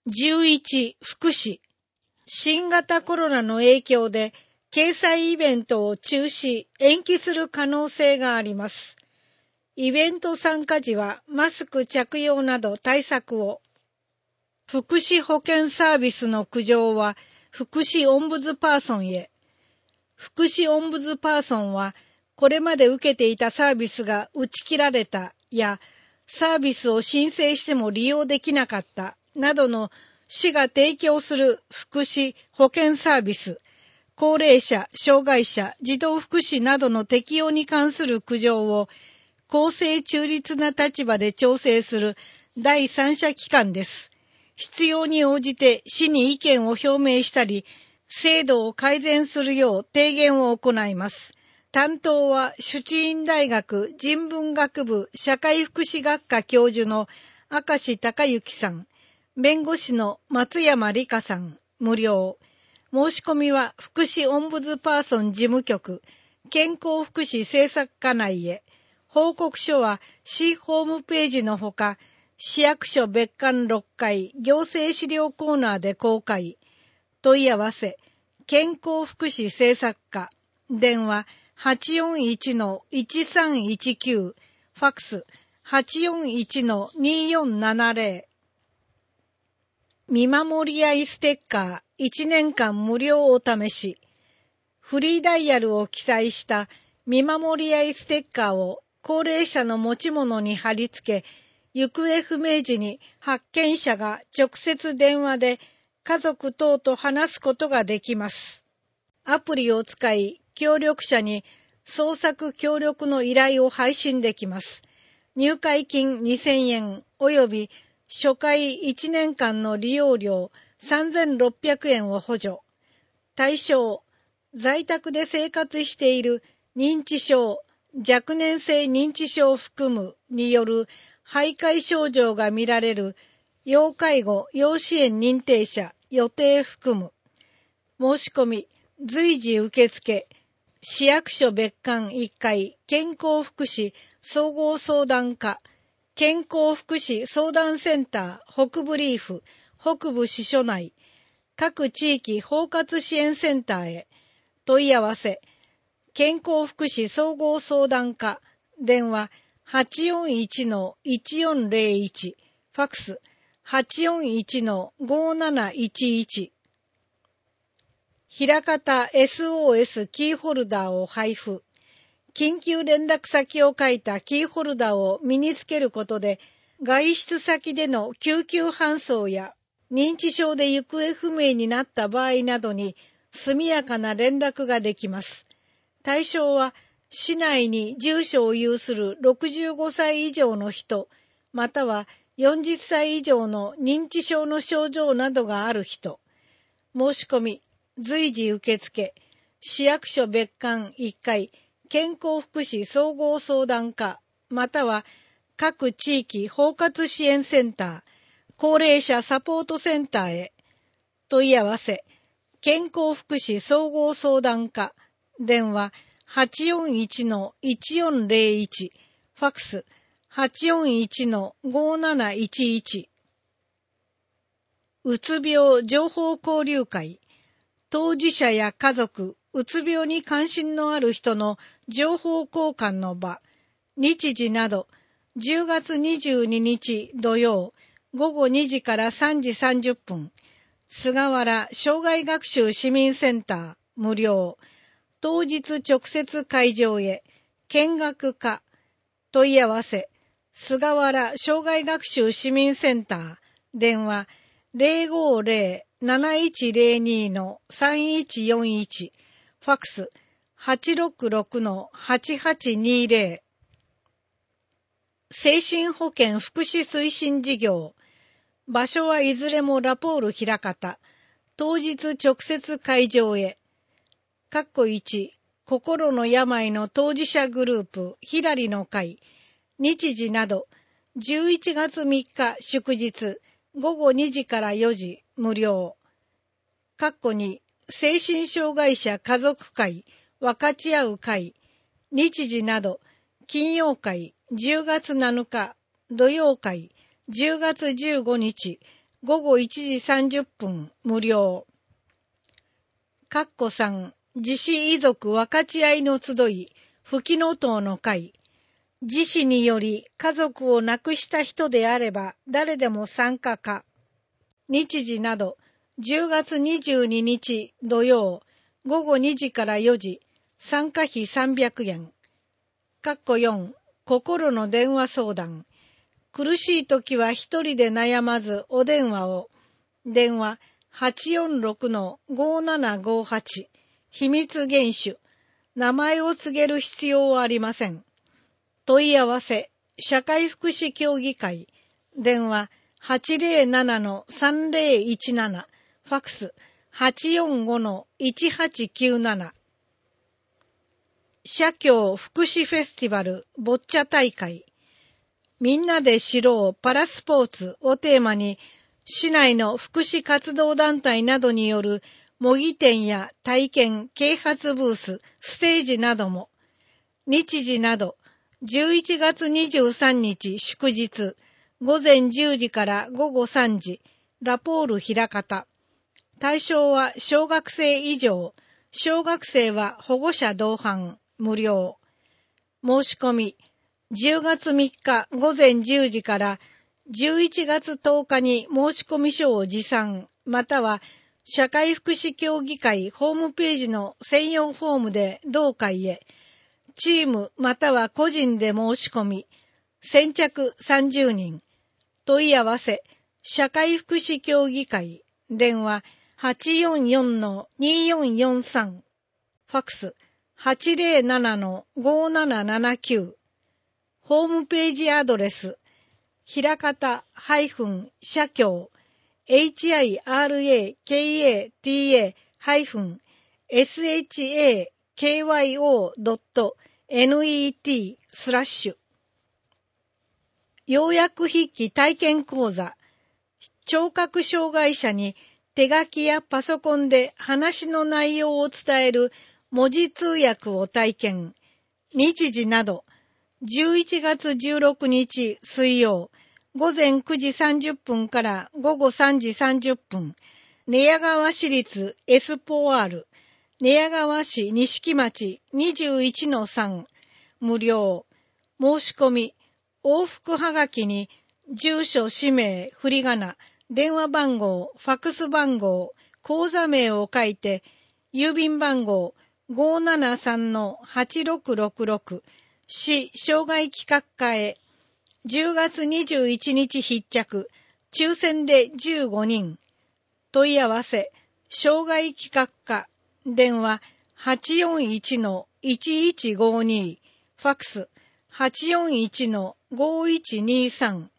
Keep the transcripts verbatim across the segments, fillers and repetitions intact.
じゅういち、福祉。新型コロナの影響で、掲載イベントを中止、延期する可能性があります。イベント参加時はマスク着用など対策を。福祉保健サービスの苦情は福祉オンブズパーソンへ。福祉オンブズパーソンはこれまで受けていたサービスが打ち切られたやサービスを申請しても利用できなかったなどの市が提供する福祉保健サービス、高齢者、障害者、児童福祉などの適用に関する苦情を公正中立な立場で調整する第三者機関です。必要に応じて市に意見を表明したり、制度を改善するよう提言を行います。担当は朱知院大学人文学部社会福祉学科教授の明石隆之さん、弁護士の松山理香さん、無料。申し込みは福祉オンブズパーソン事務局、健康福祉政策課内へ。報告書は市ホームページのほか、市役所別館ろっかい行政資料コーナーで公開。問い合わせ、健康福祉政策課、電話 はちよんいちのいちさんいちきゅう、ファックス はちよんいちのによんななぜろ。見守り合いステッカーいちねんかん無料お試し。フリーダイヤルを記載した見守り合いステッカーを高齢者の持ち物に貼り付け、行方不明時に発見者が直接電話で家族等と話すことができます。アプリを使い、協力者に捜索協力の依頼を配信できます。入会金にせんえん及び初回いちねんかんの利用料さんぜんろっぴゃくえんを補助。対象、在宅で生活している認知症、若年性認知症を含むによる徘徊症状が見られる要介護・要支援認定者予定含む。申し込み、随時受付、市役所別館いっかい健康福祉総合相談課、健康福祉相談センター北部リーフ、北部支所内、各地域包括支援センターへ。問い合わせ、健康福祉総合相談課、電話 はちよんいちのいちよんぜろいち、ファックス はちよんいちのごなないちいち。ひらかた エスオーエス キーホルダーを配布。緊急連絡先を書いたキーホルダーを身につけることで、外出先での救急搬送や認知症で行方不明になった場合などに速やかな連絡ができます。対象は市内に住所を有するろくじゅうごさい以上の人、またはよんじゅっさい以上の認知症の症状などがある人。申し込み、随時受付、市役所別館いっかい健康福祉総合相談課、または各地域包括支援センター、高齢者サポートセンターへ。問い合わせ、健康福祉総合相談課、電話 はちよんいちのいちよんぜろいち、ファックス はちよんいちのごなないちいち。うつ病情報交流会、当事者や家族、うつ病に関心のある人の情報交換の場、日時など、じゅうがつにじゅうににち土曜、ごごにじからさんじさんじゅっぷん、菅原障害学習市民センター、無料、当日直接会場へ、見学か、問い合わせ、菅原障害学習市民センター、電話ぜろごぜろ なないちぜろにのさんいちよんいち、ファックス はちろくろくのはちはちにぜろ。精神保健福祉推進事業。場所はいずれもラポール枚方。当日直接会場へ。かっこいち、心の病の当事者グループ、ひらりの会。日時など、じゅういちがつみっか祝日、ごごにじからよじ、無料。かっこに、精神障害者家族会、分かち合う会。日時など、金曜会、じゅうがつなのか、土曜会、じゅうがつじゅうごにち、 ごごいちじさんじゅっぷん無料。かっこさん、自死遺族分かち合いの集い、ふきのとうの会。自死により家族を亡くした人であれば誰でも参加か。日時など、じゅうがつにじゅうににち土曜、ごごにじからよじ、参加費さんびゃくえん。かっこよん、心の電話相談。苦しいときは一人で悩まずお電話を。電話 はちよんろくのごななごはち。秘密厳守。名前を告げる必要はありません。問い合わせ、社会福祉協議会。電話 はちぜろななのさんぜろいちなな。ファックス はちよんごのいちはちきゅうなな。社協福祉フェスティバルボッチャ大会。みんなで知ろうパラスポーツをテーマに、市内の福祉活動団体などによる模擬店や体験、啓発ブース、ステージなども。日時など、じゅういちがつにじゅうさんにち祝日、ごぜんじゅうじからごごさんじ、ラポール枚方。対象は小学生以上、小学生は保護者同伴、無料。申し込み、じゅうがつみっかごぜんじゅうじからじゅういちがつとおかに申し込み書を持参、または社会福祉協議会ホームページの専用フォームで同会へ、チームまたは個人で申し込み、先着さんじゅうにん。問い合わせ、社会福祉協議会、電話 はちよんよんのによんよんさん。ファックス はちぜろななのごななななきゅう。ホームページアドレス、ひらかた社協 エイチアイアールエーケーエーティーエー エスエイチエーケーワイオー ドット ネット スラッシュ。要約筆記体験講座。聴覚障害者に手書きやパソコンで話の内容を伝える文字通訳を体験。日時など、じゅういちがつじゅうろくにち水曜、ごぜんくじさんじゅっぷんからごごさんじさんじゅっぷん、寝屋川市立エスポワール、寝屋川市錦町 にじゅういちのさん、無料。申し込み、往復はがきに、住所、氏名、振り仮名、電話番号、ファックス番号、口座名を書いて、郵便番号 ごーななさんのはちろくろくろく、市障害企画課へ、じゅうがつにじゅういちにち必着、抽選でじゅうごにん。問い合わせ、障害企画課、電話 はちよんいちのいちいちごに、ファックス はちよんいちのごいちにさん。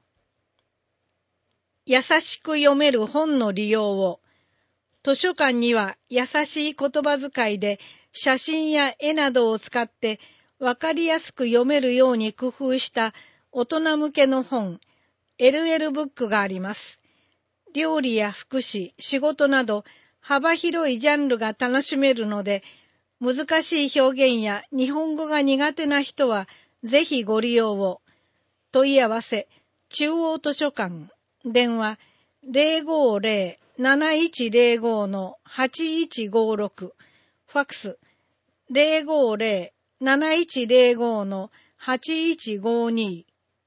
優しく読める本の利用を。図書館には優しい言葉遣いで写真や絵などを使ってわかりやすく読めるように工夫した大人向けの本、エルエル ブックがあります。料理や福祉、仕事など幅広いジャンルが楽しめるので、難しい表現や日本語が苦手な人はぜひご利用を。問い合わせ、中央図書館、電話 ゼロごーゼロ なないちゼロご のはちいちごろく、ファックスゼロごーゼロ なないちゼロご のはちいちごに。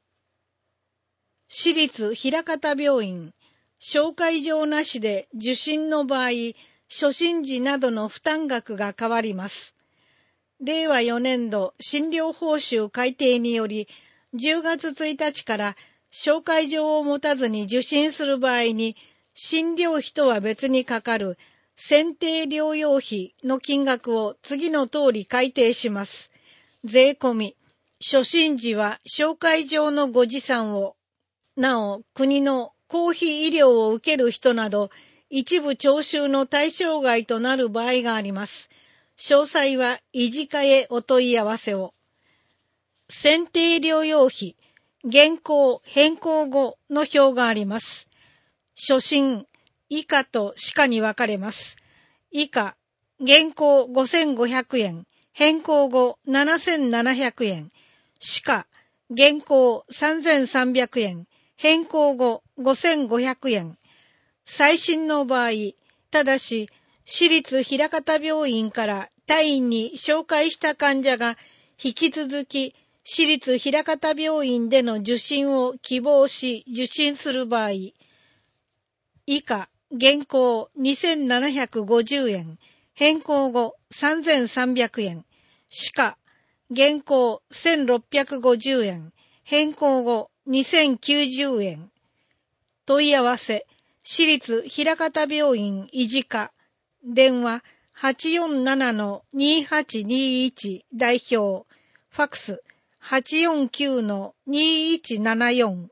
私立枚方病院、紹介状なしで受診の場合、初診時などの負担額が変わります。れいわよねんど診療報酬改定により、じゅうがつついたちから紹介状を持たずに受診する場合に、診療費とは別にかかる選定療養費の金額を次の通り改定します。税込み、初診時は紹介状のご持参を。なお、国の公費医療を受ける人など、一部徴収の対象外となる場合があります。詳細は医事課へお問い合わせを。選定療養費、現行変更後の表があります。初診、以下と歯科に分かれます。以下、現行ごせんごひゃくえん、変更後ななせんななひゃくえん。歯科、現行さんぜんさんびゃくえん、変更後ごせんごひゃくえん。 最新の場合、ただし、私立枚方病院から他院に紹介した患者が引き続き私立枚方病院での受診を希望し受診する場合、以下、現行にせんななひゃくごじゅうえん、変更後さんぜんさんびゃくえん、しか、現行せんろっぴゃくごじゅうえん、変更後にせんきゅうじゅうえん。問い合わせ、私立枚方病院医事課、電話 はちよんななのにはちにいち 代表、ファクス はちよんきゅうのにいちななよん。